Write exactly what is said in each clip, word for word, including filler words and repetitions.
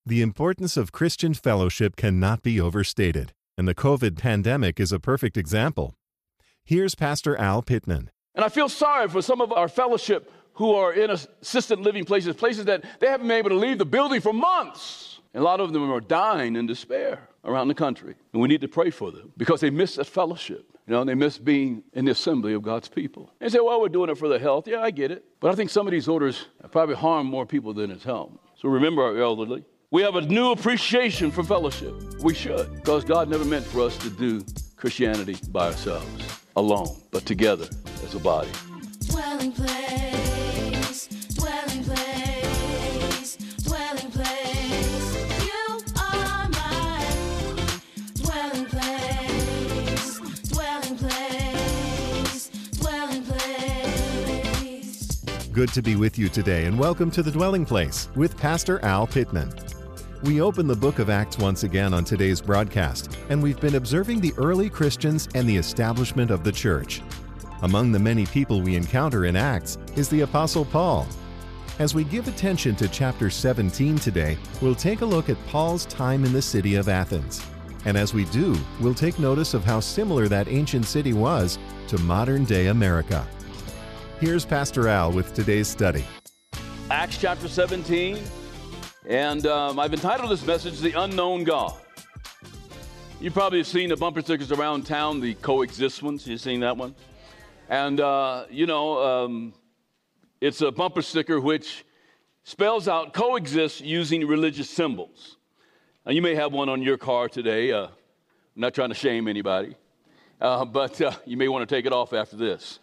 The importance of Christian fellowship cannot be overstated, and the COVID pandemic is a perfect example. Here's Pastor Al Pittman. And I feel sorry for some of our fellowship who are in assisted living places, places that they haven't been able to leave the building for months. And a lot of them are dying in despair around the country. And we need to pray for them because they miss that fellowship. You know, they miss being in the assembly of God's people. They say, well, we're doing it for the health. Yeah, I get it. But I think some of these orders probably harm more people than it's helped. So remember our elderly. We have a new appreciation for fellowship. We should, because God never meant for us to do Christianity by ourselves, alone, but together as a body. Dwelling place, dwelling place, dwelling place. You are my dwelling place, dwelling place, dwelling place. Good to be with you today, and welcome to The Dwelling Place with Pastor Al Pittman. We open the book of Acts once again on today's broadcast, and we've been observing the early Christians and the establishment of the church. Among the many people we encounter in Acts is the Apostle Paul. As we give attention to chapter seventeen today, we'll take a look at Paul's time in the city of Athens. And as we do, we'll take notice of how similar that ancient city was to modern-day America. Here's Pastor Al with today's study. Acts chapter seventeen. And um, I've entitled this message, The Unknown God. You probably have seen the bumper stickers around town, the Coexist ones. You've seen that one? And, uh, you know, um, it's a bumper sticker which spells out coexist using religious symbols. Now, you may have one on your car today. Uh, I'm not trying to shame anybody. Uh, but uh, you may want to take it off after this.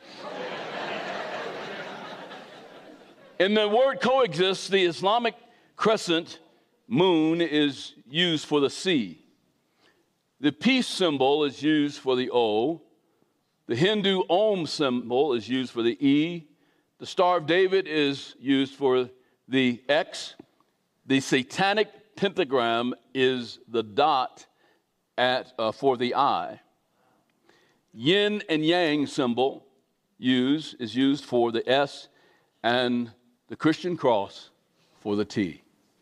In the word coexist, the Islamic crescent moon is used for the C. The peace symbol is used for the O. The Hindu Om symbol is used for the E. The Star of David is used for the X. The satanic pentagram is the dot at uh, for the I. Yin and Yang symbol used is used for the S, and the Christian cross for the T.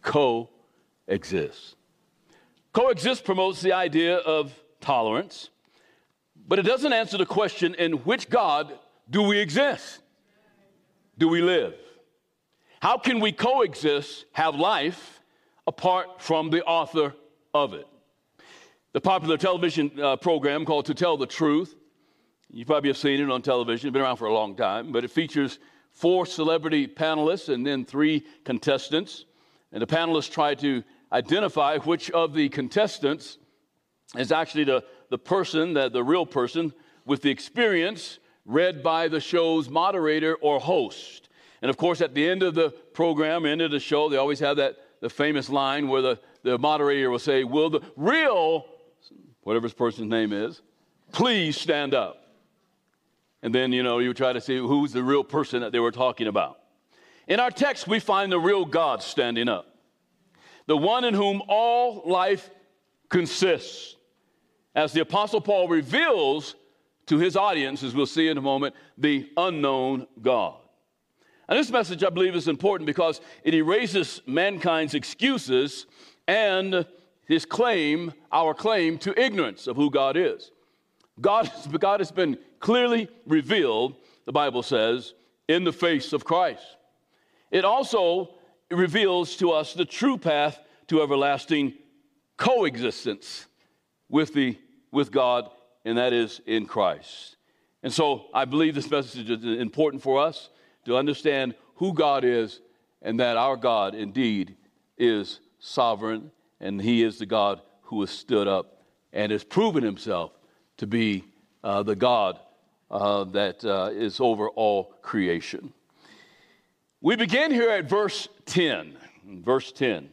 Coexist. Coexist promotes the idea of tolerance, but it doesn't answer the question, in which God do we exist? Do we live? How can we coexist, have life, apart from the author of it? The popular television uh, program called To Tell the Truth, you probably have seen it on television, it's been around for a long time, but it features four celebrity panelists and then three contestants. And the panelists try to identify which of the contestants is actually the, the person, that the real person, with the experience read by the show's moderator or host. And of course, at the end of the program, end of the show, they always have that the famous line where the, the moderator will say, will the real, whatever this person's name is, please stand up. And then, you know, you try to see who's the real person that they were talking about. In our text, we find the real God standing up, the one in whom all life consists. As the Apostle Paul reveals to his audience, as we'll see in a moment, the unknown God. And this message, I believe, is important because it erases mankind's excuses and his claim, our claim to ignorance of who God is. God, God has been clearly revealed, the Bible says, in the face of Christ. It also reveals to us the true path to everlasting coexistence with the with God, and that is in Christ. And so I believe this message is important for us to understand who God is, and that our God indeed is sovereign, and he is the God who has stood up and has proven himself to be uh, the God uh, that uh, is over all creation. We begin here at verse ten, verse ten.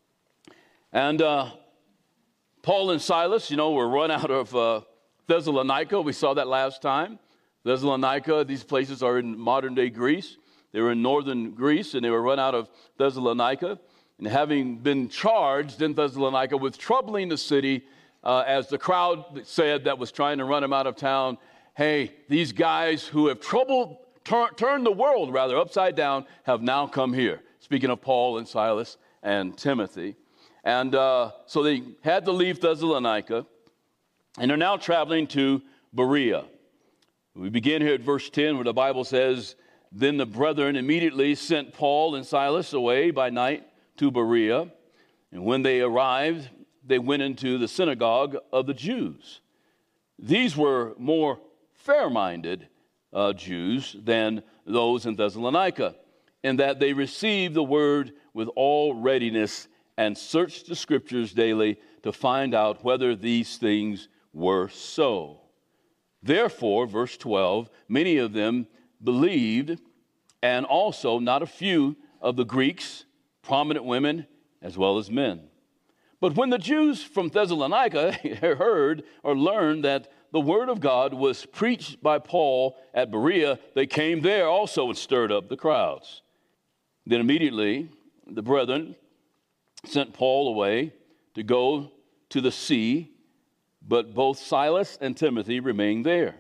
And uh, Paul and Silas, you know, were run out of uh, Thessalonica. We saw that last time. Thessalonica, these places are in modern-day Greece. They were in northern Greece, and they were run out of Thessalonica. And having been charged in Thessalonica with troubling the city, uh, as the crowd said that was trying to run them out of town, hey, these guys who have troubled Turn, turn the world, rather, upside down, have now come here. Speaking of Paul and Silas and Timothy. And uh, so they had to leave Thessalonica, and they're now traveling to Berea. We begin here at verse ten, where the Bible says, "Then the brethren immediately sent Paul and Silas away by night to Berea. And when they arrived, they went into the synagogue of the Jews. These were more fair-minded uh, Jews than those in Thessalonica, in that they received the word with all readiness and searched the scriptures daily to find out whether these things were so. Therefore," verse twelve, "many of them believed, and also not a few of the Greeks, prominent women as well as men. But when the Jews from Thessalonica heard or learned that the word of God was preached by Paul at Berea, they came there also and stirred up the crowds. Then immediately the brethren sent Paul away to go to the sea, but both Silas and Timothy remained there.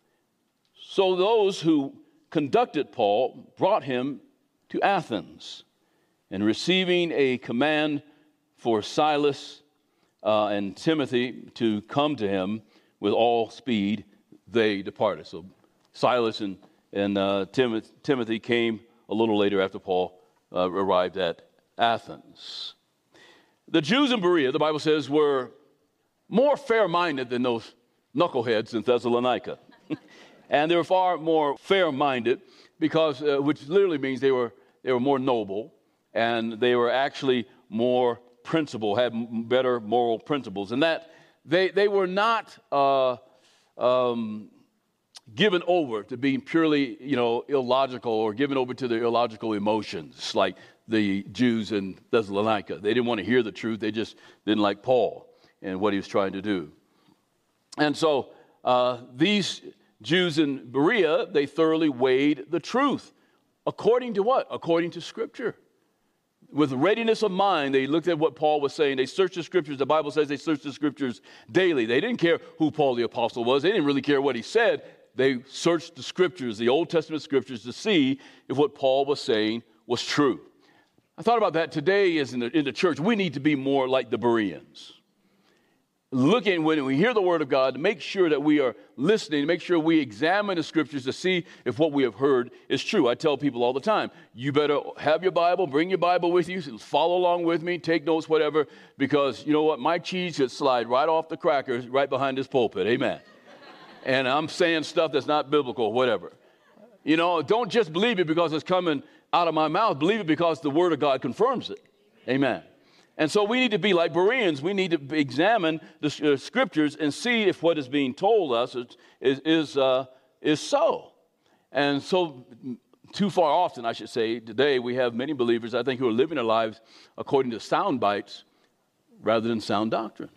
So those who conducted Paul brought him to Athens, and receiving a command for Silas uh, and Timothy to come to him with all speed, they departed." So Silas and, and uh, Tim- Timothy came a little later after Paul uh, arrived at Athens. The Jews in Berea, the Bible says, were more fair-minded than those knuckleheads in Thessalonica. And they were far more fair-minded because, uh, which literally means they were they were more noble, and they were actually more principled, had m- better moral principles. And that they they were not uh, um, given over to being purely, you know, illogical, or given over to their illogical emotions like the Jews in Thessalonica. They didn't want to hear the truth. They just didn't like Paul and what he was trying to do. And so uh, these Jews in Berea, they thoroughly weighed the truth. According to what? According to Scripture. With readiness of mind, they looked at what Paul was saying. They searched the Scriptures. The Bible says they searched the Scriptures daily. They didn't care who Paul the Apostle was. They didn't really care what he said. They searched the Scriptures, the Old Testament Scriptures, to see if what Paul was saying was true. I thought about that today as in the, in the church. We need to be more like the Bereans. Looking, when we hear the word of God, to make sure that we are listening, to make sure we examine the scriptures to see if what we have heard is true. I tell people all the time, you better have your Bible, bring your Bible with you, follow along with me, take notes, whatever, because you know what? My cheese could slide right off the crackers right behind this pulpit. Amen. And I'm saying stuff that's not biblical, whatever. You know, don't just believe it because it's coming out of my mouth. Believe it because the word of God confirms it. Amen. And so we need to be like Bereans. We need to examine the uh, scriptures and see if what is being told us is is is, uh, is so. And so too far often, I should say, today we have many believers, I think, who are living their lives according to sound bites rather than sound doctrine.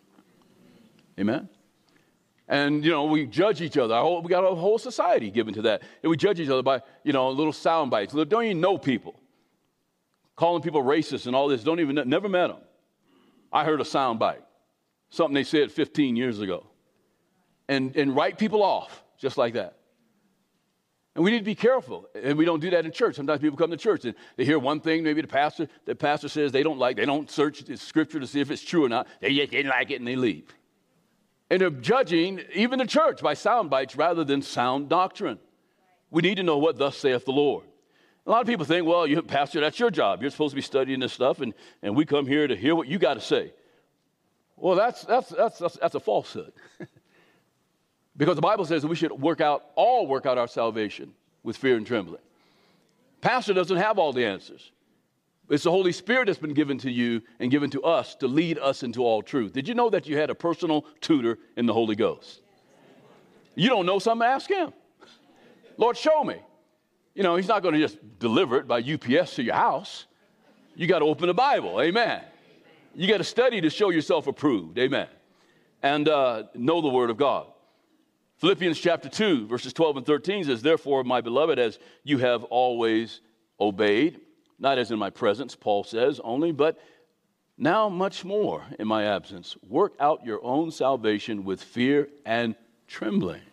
Amen? And, you know, we judge each other. Our whole, we got a whole society given to that. And we judge each other by, you know, little sound bites. Don't even know people. Calling people racist and all this. Don't even, never met them. I heard a sound bite, something they said fifteen years ago, and, and write people off just like that. And we need to be careful, and we don't do that in church. Sometimes people come to church, and they hear one thing, maybe the pastor the pastor says they don't like, they don't search the scripture to see if it's true or not. They just didn't like it, and they leave. And they're judging even the church by sound bites rather than sound doctrine. We need to know what thus saith the Lord. A lot of people think, well, you pastor, that's your job. You're supposed to be studying this stuff, and, and we come here to hear what you got to say. Well, that's that's that's that's, that's a falsehood. Because the Bible says that we should work out, all work out our salvation with fear and trembling. Pastor doesn't have all the answers. It's the Holy Spirit that's been given to you and given to us to lead us into all truth. Did you know that you had a personal tutor in the Holy Ghost? You don't know something, ask him. Lord, show me. You know, he's not going to just deliver it by U P S to your house. You got to open the Bible. Amen. You got to study to show yourself approved. Amen. And uh, know the Word of God. Philippians chapter two, verses twelve and thirteen says, "Therefore, my beloved, as you have always obeyed, not as in my presence," Paul says, "only, but now much more in my absence, work out your own salvation with fear and trembling.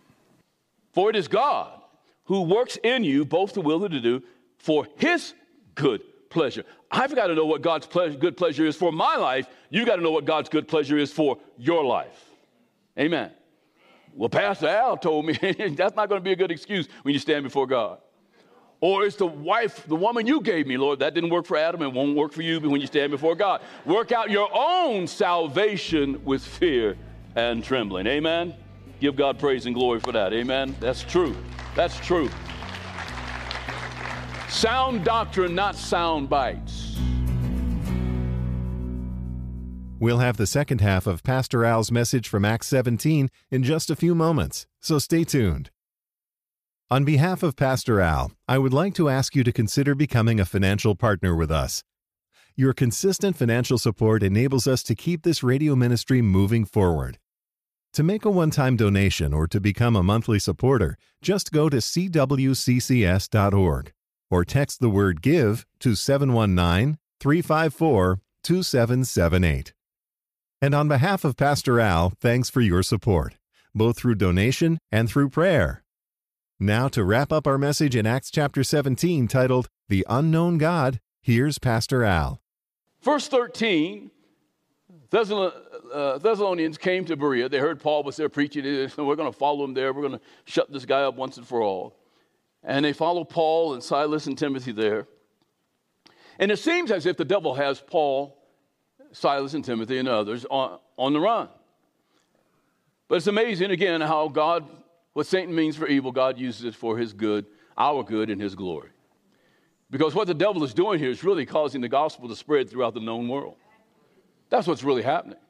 For it is God who works in you both to will and to do for his good pleasure. I've got to know what God's ple- good pleasure is for my life. You've got to know what God's good pleasure is for your life. Amen. Well, Pastor Al told me that's not going to be a good excuse when you stand before God. Or it's the wife, the woman you gave me, Lord. That didn't work for Adam and won't work for you when you stand before God. Work out your own salvation with fear and trembling. Amen. Give God praise and glory for that. Amen. That's true. That's true. Sound doctrine, not sound bites. We'll have the second half of Pastor Al's message from Acts seventeen in just a few moments, so stay tuned. On behalf of Pastor Al, I would like to ask you to consider becoming a financial partner with us. Your consistent financial support enables us to keep this radio ministry moving forward. To make a one-time donation or to become a monthly supporter, just go to c w c c s dot org or text the word GIVE to seven one nine, three five four, two seven seven eight. And on behalf of Pastor Al, thanks for your support, both through donation and through prayer. Now to wrap up our message in Acts chapter seventeen titled, The Unknown God, here's Pastor Al. Verse thirteen, Thessalon- uh, Thessalonians came to Berea. They heard Paul was there preaching. They said, we're going to follow him there. We're going to shut this guy up once and for all. And they follow Paul and Silas and Timothy there. And it seems as if the devil has Paul, Silas and Timothy and others on, on the run. But it's amazing, again, how God, what Satan means for evil, God uses it for his good, our good, and his glory. Because what the devil is doing here is really causing the gospel to spread throughout the known world. That's what's really happening.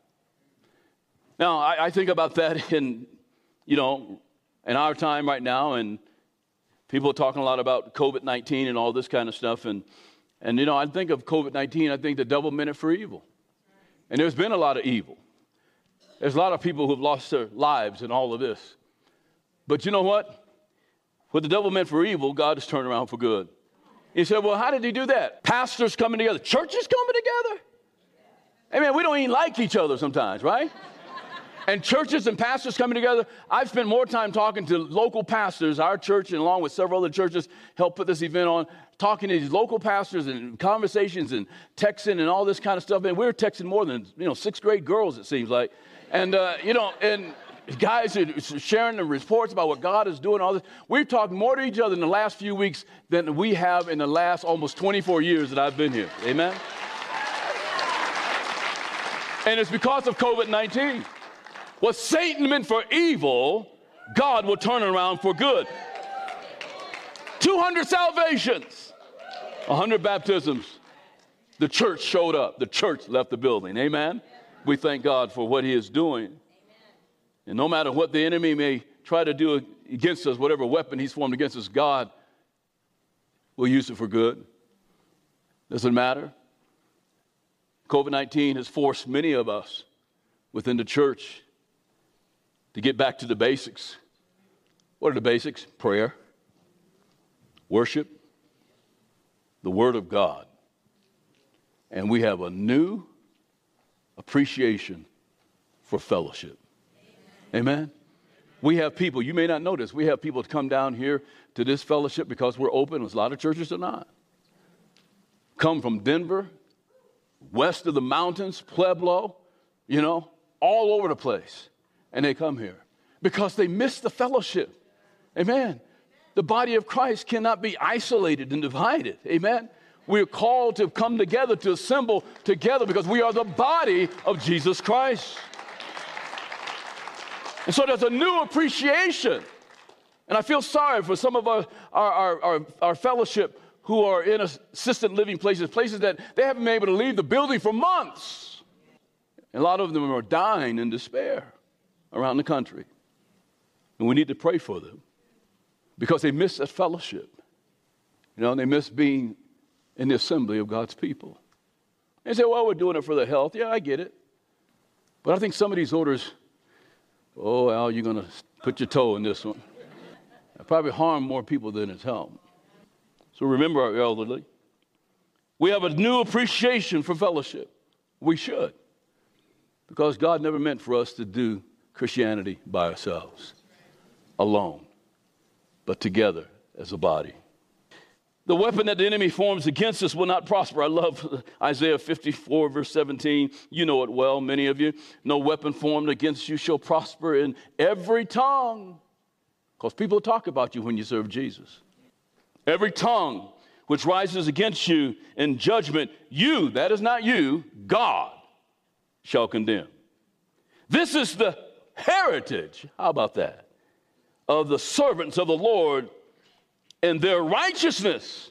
Now, I, I think about that in, you know, in our time right now, and people are talking a lot about covid nineteen and all this kind of stuff. And, and you know, I think of covid nineteen, I think the devil meant it for evil. And there's been a lot of evil. There's a lot of people who've lost their lives in all of this. But you know what? What the devil meant for evil, God has turned around for good. He said, well, how did he do that? Pastors coming together. Churches coming together? I mean, we don't even like each other sometimes, right? And churches and pastors coming together. I've spent more time talking to local pastors. Our church, and along with several other churches, helped put this event on, talking to these local pastors and conversations and texting and all this kind of stuff. And we're texting more than, you know, sixth grade girls, it seems like. And, uh, you know, and guys are sharing the reports about what God is doing, all this. We've talked more to each other in the last few weeks than we have in the last almost twenty-four years that I've been here. Amen? And it's because of covid nineteen. What Satan meant for evil, God will turn around for good. two hundred salvations, one hundred baptisms. The church showed up. The church left the building. Amen? We thank God for what he is doing. And no matter what the enemy may try to do against us, whatever weapon he's formed against us, God will use it for good. Doesn't matter. covid nineteen has forced many of us within the church to get back to the basics. What are the basics? Prayer, worship, the Word of God. And we have a new appreciation for fellowship. Amen? We have people, you may not know this, we have people come down here to this fellowship because we're open. A lot of churches are not. Come from Denver, west of the mountains, Pueblo, you know, all over the place. And they come here because they miss the fellowship. Amen. The body of Christ cannot be isolated and divided. Amen. We're called to come together, to assemble together because we are the body of Jesus Christ. And so there's a new appreciation. And I feel sorry for some of our, our, our, our, our fellowship who are in assisted living places, places that they haven't been able to leave the building for months. And a lot of them are dying in despair around the country. And we need to pray for them because they miss that fellowship. You know, they miss being in the assembly of God's people. They say, well, we're doing it for the health. Yeah, I get it. But I think some of these orders, oh, Al, you're going to put your toe in this one. It'll probably harm more people than it's helped. So remember our elderly. We have a new appreciation for fellowship. We should. Because God never meant for us to do Christianity by ourselves, alone, but together as a body. The weapon that the enemy forms against us will not prosper. I love Isaiah fifty-four, verse seventeen. You know it well, many of you. No weapon formed against you shall prosper in every tongue. Because people talk about you when you serve Jesus. Every tongue which rises against you in judgment, you, that is not you, God, shall condemn. This is the heritage, how about that, of the servants of the Lord, and their righteousness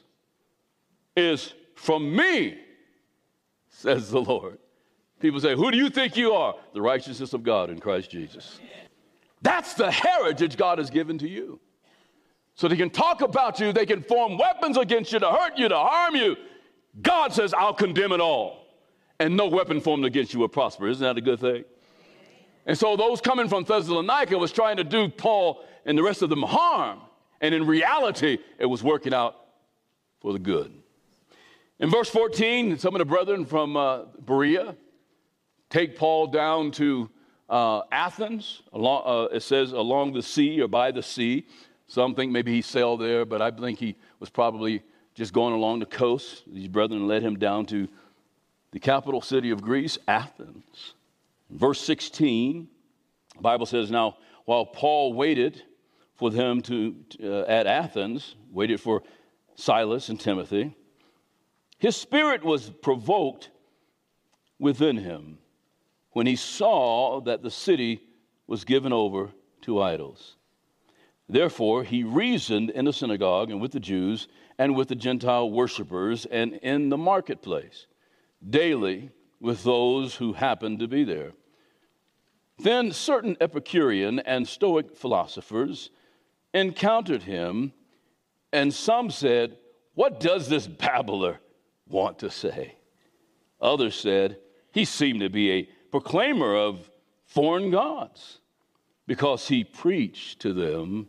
is from me, says the Lord. People say, who do you think you are? The righteousness of God in Christ Jesus. That's the heritage God has given to you. So they can talk about you, they can form weapons against you to hurt you, to harm you. God says, I'll condemn it all. And no weapon formed against you will prosper. Isn't that a good thing? And so those coming from Thessalonica was trying to do Paul and the rest of them harm. And in reality, it was working out for the good. In verse fourteen, some of the brethren from uh, Berea take Paul down to uh, Athens. Along, uh, it says along the sea or by the sea. Some think maybe he sailed there, but I think he was probably just going along the coast. These brethren led him down to the capital city of Greece, Athens. Verse sixteen, the Bible says, now, while Paul waited for them to, uh, at Athens, waited for Silas and Timothy, his spirit was provoked within him when he saw that the city was given over to idols. Therefore, he reasoned in the synagogue and with the Jews and with the Gentile worshipers and in the marketplace, daily with those who happened to be there. Then certain Epicurean and Stoic philosophers encountered him, and some said, what does this babbler want to say? Others said, he seemed to be a proclaimer of foreign gods, because he preached to them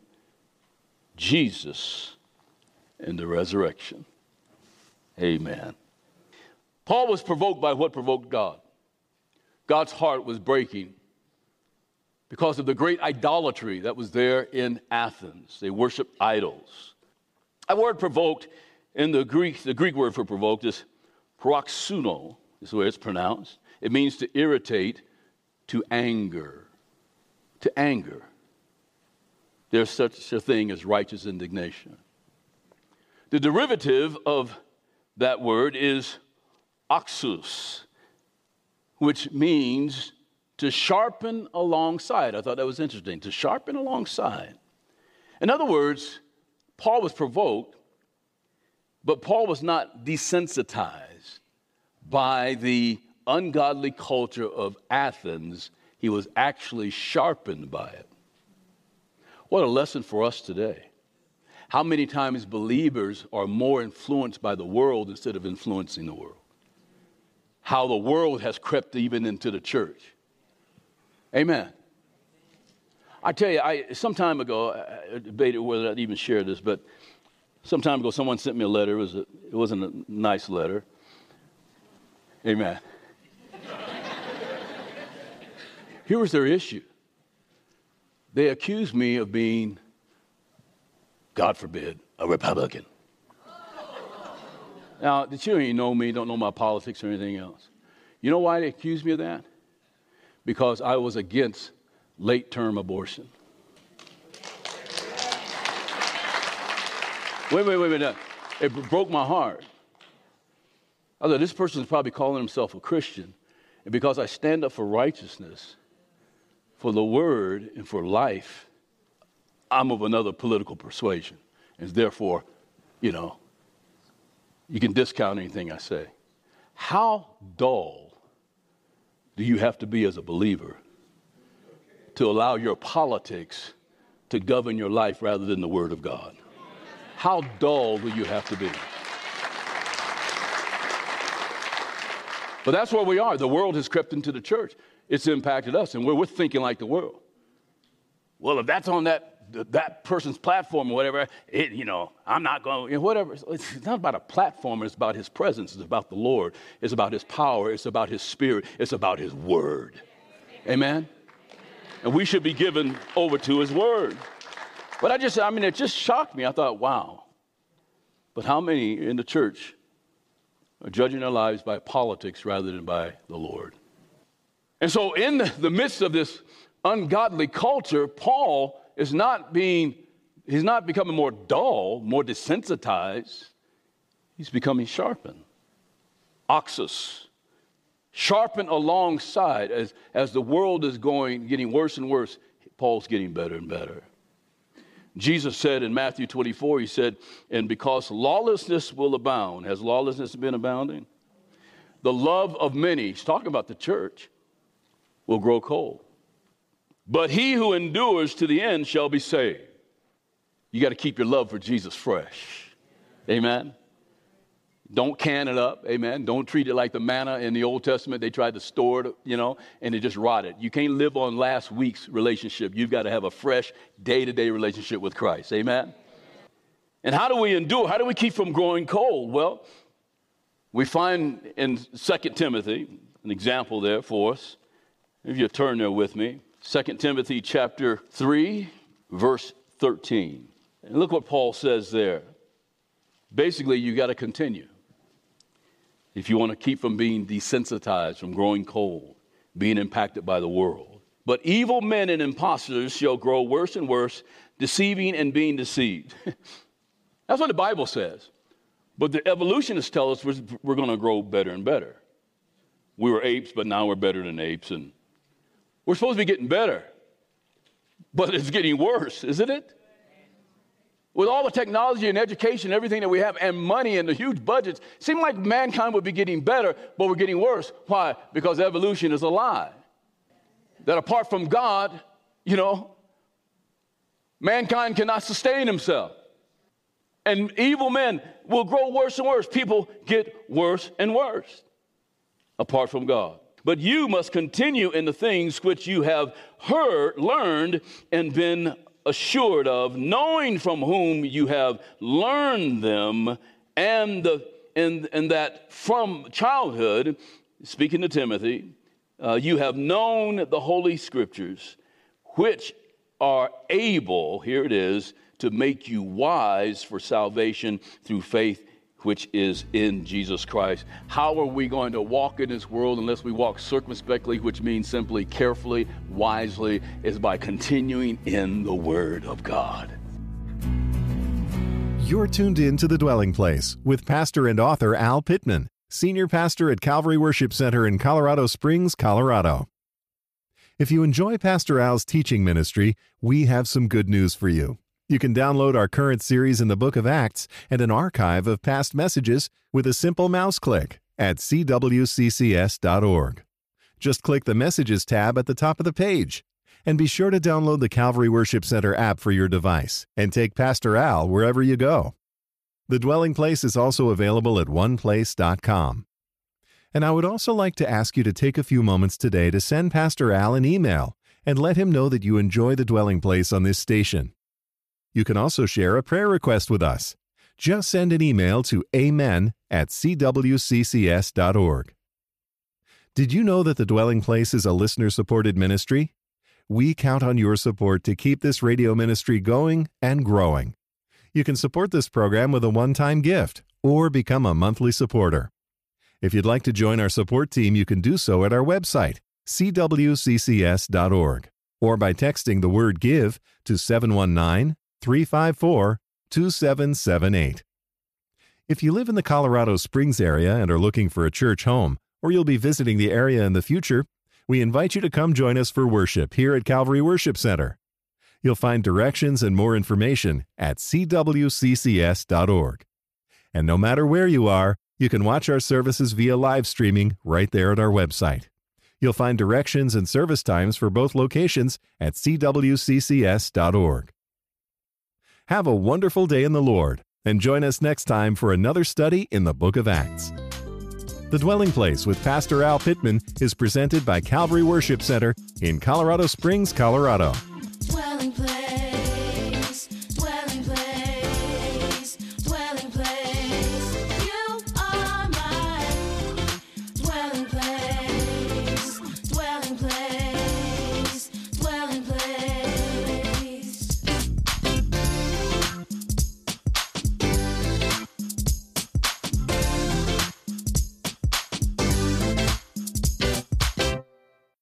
Jesus and the resurrection. Amen. Paul was provoked by what provoked God. God's heart was breaking because of the great idolatry that was there in Athens. They worshiped idols. That word provoked in the Greek, the Greek word for provoked is paroxuno, is the way it's pronounced. It means to irritate, to anger, to anger. There's such a thing as righteous indignation. The derivative of that word is oxus, which means to sharpen alongside. I thought that was interesting, to sharpen alongside. In other words, Paul was provoked, but Paul was not desensitized by the ungodly culture of Athens. He was actually sharpened by it. What a lesson for us today. How many times believers are more influenced by the world instead of influencing the world? How the world has crept even into the church. Amen. I tell you, I some time ago, I debated whether I'd even share this, but some time ago someone sent me a letter. It, was a, it wasn't a nice letter. Amen. Here was their issue. They accused me of being, God forbid, a Republican. Now, the children know me, don't know my politics or anything else. You know why they accused me of that? Because I was against late-term abortion. Wait, wait, wait, wait. It broke my heart. I thought, this person's probably calling himself a Christian. And because I stand up for righteousness, for the word, and for life, I'm of another political persuasion. And therefore, you know, you can discount anything I say. How dull do you have to be as a believer to allow your politics to govern your life rather than the Word of God? How dull do you have to be? But that's where we are. The world has crept into the church. It's impacted us, and we're, we're thinking like the world. Well, if that's on that that person's platform or whatever, it, you know, I'm not going, you know, whatever. It's not about a platform. It's about his presence. It's about the Lord. It's about his power. It's about his spirit. It's about his word. Amen? And we should be given over to his word. But I just, I mean, it just shocked me. I thought, wow. But how many in the church are judging their lives by politics rather than by the Lord? And so in the midst of this ungodly culture, Paul is not being, he's not becoming more dull, more desensitized. He's becoming sharpened. Oxus. Sharpened alongside as, as the world is going, getting worse and worse, Paul's getting better and better. Jesus said in Matthew twenty-four, he said, and because lawlessness will abound, has lawlessness been abounding? The love of many, he's talking about the church, will grow cold. But he who endures to the end shall be saved. You got to keep your love for Jesus fresh. Amen. Don't can it up, amen. Don't treat it like the manna in the Old Testament. They tried to store it, you know, and it just rotted. You can't live on last week's relationship. You've got to have a fresh day-to-day relationship with Christ, amen. And how do we endure? How do we keep from growing cold? Well, we find in Second Timothy, an example there for us. If you turn there with me, Second Timothy chapter three, verse thirteen. And look what Paul says there. Basically, you got to continue. If you want to keep from being desensitized, from growing cold, being impacted by the world. But evil men and impostors shall grow worse and worse, deceiving and being deceived. That's what the Bible says. But the evolutionists tell us we're, we're going to grow better and better. We were apes, but now we're better than apes. And we're supposed to be getting better. But it's getting worse, isn't it? With all the technology and education and everything that we have and money and the huge budgets, it seems like mankind would be getting better, but we're getting worse. Why? Because evolution is a lie. That apart from God, you know, mankind cannot sustain himself. And evil men will grow worse and worse. People get worse and worse apart from God. But you must continue in the things which you have heard, learned, and been assured of, knowing from whom you have learned them, and, the, and, and that from childhood, speaking to Timothy, uh, you have known the Holy Scriptures, which are able, here it is, to make you wise for salvation through faith which is in Jesus Christ. How are we going to walk in this world unless we walk circumspectly, which means simply carefully, wisely, is by continuing in the Word of God. You're tuned in to The Dwelling Place with pastor and author Al Pittman, senior pastor at Calvary Worship Center in Colorado Springs, Colorado. If you enjoy Pastor Al's teaching ministry, we have some good news for you. You can download our current series in the Book of Acts and an archive of past messages with a simple mouse click at c w c c s dot org. Just click the Messages tab at the top of the page. And be sure to download the Calvary Worship Center app for your device and take Pastor Al wherever you go. The Dwelling Place is also available at one place dot com. And I would also like to ask you to take a few moments today to send Pastor Al an email and let him know that you enjoy The Dwelling Place on this station. You can also share a prayer request with us. Just send an email to amen at c w c c s dot org. Did you know that The Dwelling Place is a listener-supported ministry? We count on your support to keep this radio ministry going and growing. You can support this program with a one-time gift or become a monthly supporter. If you'd like to join our support team, you can do so at our website, c w c c s dot org, or by texting the word GIVE to seven one nine, three five four, two seven seven eight. If you live in the Colorado Springs area and are looking for a church home, or you'll be visiting the area in the future, we invite you to come join us for worship here at Calvary Worship Center. You'll find directions and more information at c w c c s dot org. And no matter where you are, you can watch our services via live streaming right there at our website. You'll find directions and service times for both locations at c w c c s dot org. Have a wonderful day in the Lord, and join us next time for another study in the Book of Acts. The Dwelling Place with Pastor Al Pittman is presented by Calvary Worship Center in Colorado Springs, Colorado.